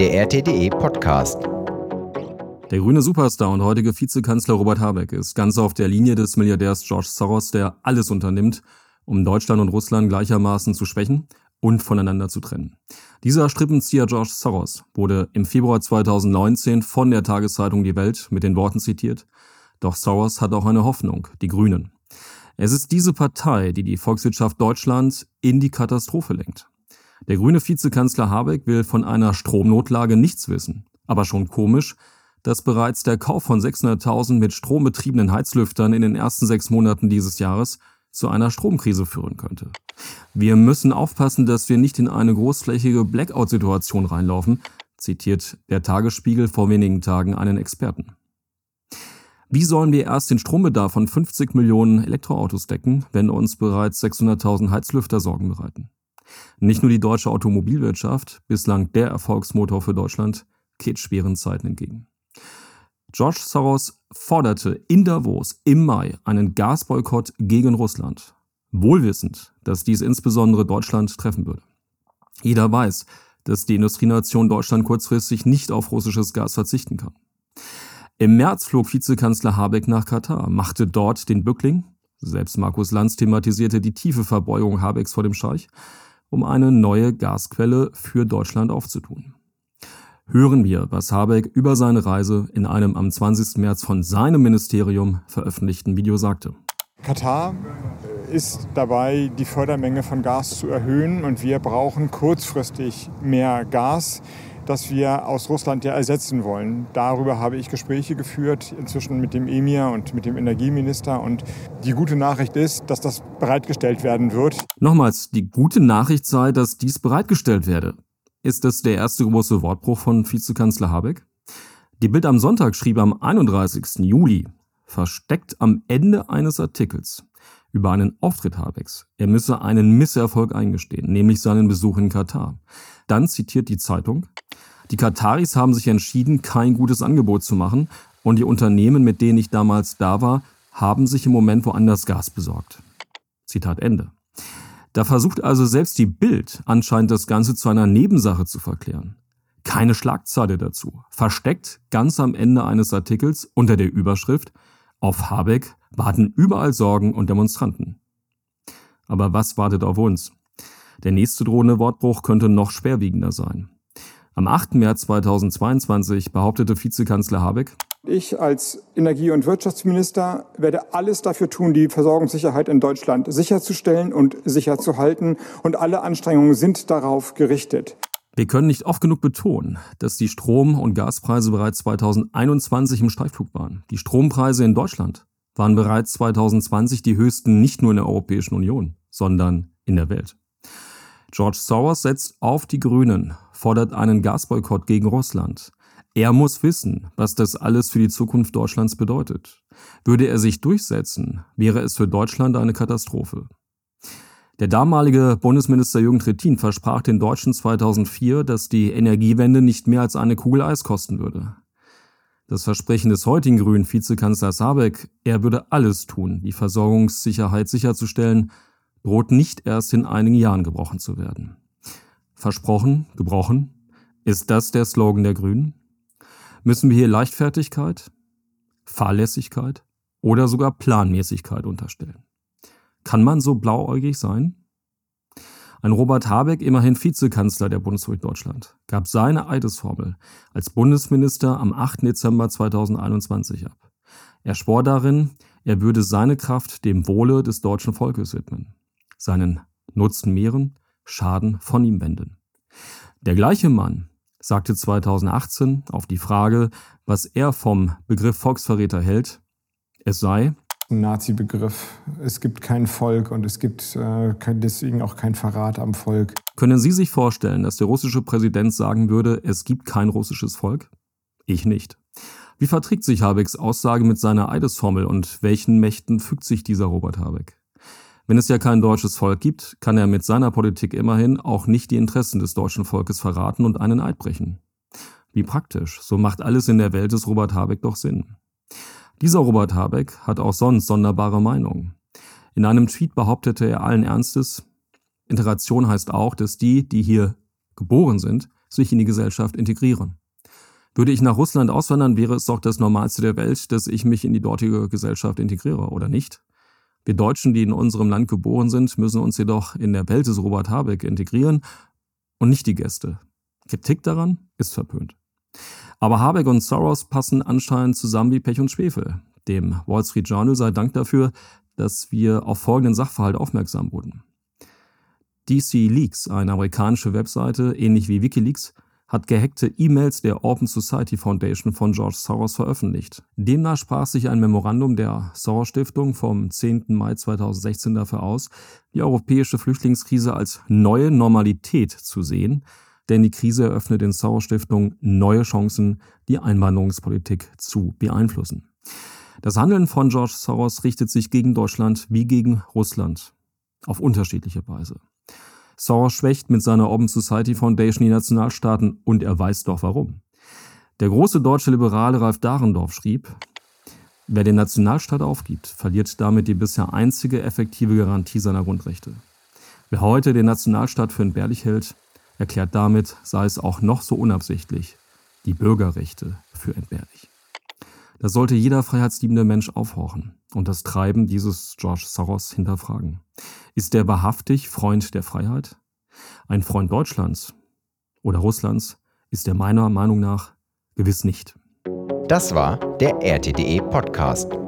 der RTDE-Podcast. Der grüne Superstar und heutige Vizekanzler Robert Habeck ist ganz auf der Linie des Milliardärs George Soros, der alles unternimmt, um Deutschland und Russland gleichermaßen zu schwächen und voneinander zu trennen. Dieser Strippenzieher George Soros wurde im Februar 2019 von der Tageszeitung Die Welt mit den Worten zitiert: Doch Soros hat auch eine Hoffnung, die Grünen. Es ist diese Partei, die die Volkswirtschaft Deutschlands in die Katastrophe lenkt. Der grüne Vizekanzler Habeck will von einer Stromnotlage nichts wissen. Aber schon komisch, dass bereits der Kauf von 600.000 mit Strom betriebenen Heizlüftern in den ersten 6 Monaten dieses Jahres zu einer Stromkrise führen könnte. Wir müssen aufpassen, dass wir nicht in eine großflächige Blackout-Situation reinlaufen, zitiert der Tagesspiegel vor wenigen Tagen einen Experten. Wie sollen wir erst den Strombedarf von 50 Millionen Elektroautos decken, wenn uns bereits 600.000 Heizlüfter Sorgen bereiten? Nicht nur die deutsche Automobilwirtschaft, bislang der Erfolgsmotor für Deutschland, geht schweren Zeiten entgegen. George Soros forderte in Davos im Mai einen Gasboykott gegen Russland, wohlwissend, dass dies insbesondere Deutschland treffen würde. Jeder weiß, dass die Industrienation Deutschland kurzfristig nicht auf russisches Gas verzichten kann. Im März flog Vizekanzler Habeck nach Katar, machte dort den Bückling, selbst Markus Lanz thematisierte die tiefe Verbeugung Habecks vor dem Scheich, um eine neue Gasquelle für Deutschland aufzutun. Hören wir, was Habeck über seine Reise in einem am 20. März von seinem Ministerium veröffentlichten Video sagte. Katar ist dabei, die Fördermenge von Gas zu erhöhen und wir brauchen kurzfristig mehr Gas, das wir aus Russland ja ersetzen wollen. Darüber habe ich Gespräche geführt, inzwischen mit dem Emir und mit dem Energieminister. Und die gute Nachricht ist, dass das bereitgestellt werden wird. Nochmals, die gute Nachricht sei, dass dies bereitgestellt werde. Ist das der erste große Wortbruch von Vizekanzler Habeck? Die Bild am Sonntag schrieb am 31. Juli, versteckt am Ende eines Artikels, über einen Auftritt Habecks. Er müsse einen Misserfolg eingestehen, nämlich seinen Besuch in Katar. Dann zitiert die Zeitung: Die Kataris haben sich entschieden, kein gutes Angebot zu machen, und die Unternehmen, mit denen ich damals da war, haben sich im Moment woanders Gas besorgt. Zitat Ende. Da versucht also selbst die Bild anscheinend das Ganze zu einer Nebensache zu verklären. Keine Schlagzeile dazu. Versteckt ganz am Ende eines Artikels unter der Überschrift: Auf Habeck warten überall Sorgen und Demonstranten. Aber was wartet auf uns? Der nächste drohende Wortbruch könnte noch schwerwiegender sein. Am 8. März 2022 behauptete Vizekanzler Habeck: Ich als Energie- und Wirtschaftsminister werde alles dafür tun, die Versorgungssicherheit in Deutschland sicherzustellen und sicherzuhalten. Und alle Anstrengungen sind darauf gerichtet. Wir können nicht oft genug betonen, dass die Strom- und Gaspreise bereits 2021 im Steigflug waren. Die Strompreise in Deutschland waren bereits 2020 die höchsten nicht nur in der Europäischen Union, sondern in der Welt. George Soros setzt auf die Grünen, fordert einen Gasboykott gegen Russland. Er muss wissen, was das alles für die Zukunft Deutschlands bedeutet. Würde er sich durchsetzen, wäre es für Deutschland eine Katastrophe. Der damalige Bundesminister Jürgen Trittin versprach den Deutschen 2004, dass die Energiewende nicht mehr als eine Kugel Eis kosten würde. Das Versprechen des heutigen grünen Vizekanzlers Habeck, er würde alles tun, die Versorgungssicherheit sicherzustellen, droht nicht erst in einigen Jahren gebrochen zu werden. Versprochen, gebrochen? Ist das der Slogan der Grünen? Müssen wir hier Leichtfertigkeit, Fahrlässigkeit oder sogar Planmäßigkeit unterstellen? Kann man so blauäugig sein? Ein Robert Habeck, immerhin Vizekanzler der Bundesrepublik Deutschland, gab seine Eidesformel als Bundesminister am 8. Dezember 2021 ab. Er schwor darin, er würde seine Kraft dem Wohle des deutschen Volkes widmen, seinen Nutzen mehren, Schaden von ihm wenden. Der gleiche Mann sagte 2018 auf die Frage, was er vom Begriff Volksverräter hält, es sei Ein Nazi-Begriff. Es gibt kein Volk und es gibt deswegen auch kein Verrat am Volk. Können Sie sich vorstellen, dass der russische Präsident sagen würde, es gibt kein russisches Volk? Ich nicht. Wie verträgt sich Habecks Aussage mit seiner Eidesformel und welchen Mächten fügt sich dieser Robert Habeck? Wenn es ja kein deutsches Volk gibt, kann er mit seiner Politik immerhin auch nicht die Interessen des deutschen Volkes verraten und einen Eid brechen. Wie praktisch, so macht alles in der Welt des Robert Habeck doch Sinn. Dieser Robert Habeck hat auch sonst sonderbare Meinungen. In einem Tweet behauptete er allen Ernstes, Integration heißt auch, dass die hier geboren sind, sich in die Gesellschaft integrieren. Würde ich nach Russland auswandern, wäre es doch das Normalste der Welt, dass ich mich in die dortige Gesellschaft integriere, oder nicht? Wir Deutschen, die in unserem Land geboren sind, müssen uns jedoch in der Welt des Robert Habeck integrieren und nicht die Gäste. Kritik daran ist verpönt. Aber Habeck und Soros passen anscheinend zusammen wie Pech und Schwefel. Dem Wall Street Journal sei Dank dafür, dass wir auf folgenden Sachverhalt aufmerksam wurden. DC Leaks, eine amerikanische Webseite, ähnlich wie WikiLeaks, hat gehackte E-Mails der Open Society Foundation von George Soros veröffentlicht. Demnach sprach sich ein Memorandum der Soros-Stiftung vom 10. Mai 2016 dafür aus, die europäische Flüchtlingskrise als neue Normalität zu sehen, denn die Krise eröffnet den Soros-Stiftung neue Chancen, die Einwanderungspolitik zu beeinflussen. Das Handeln von George Soros richtet sich gegen Deutschland wie gegen Russland auf unterschiedliche Weise. Soros schwächt mit seiner Open Society Foundation die Nationalstaaten und er weiß doch warum. Der große deutsche Liberale Ralf Dahrendorf schrieb: Wer den Nationalstaat aufgibt, verliert damit die bisher einzige effektive Garantie seiner Grundrechte. Wer heute den Nationalstaat für entbehrlich hält, erklärt damit, sei es auch noch so unabsichtlich, die Bürgerrechte für entbehrlich. Da sollte jeder freiheitsliebende Mensch aufhorchen und das Treiben dieses George Soros hinterfragen. Ist er wahrhaftig Freund der Freiheit? Ein Freund Deutschlands oder Russlands ist er meiner Meinung nach gewiss nicht. Das war der RTDE Podcast.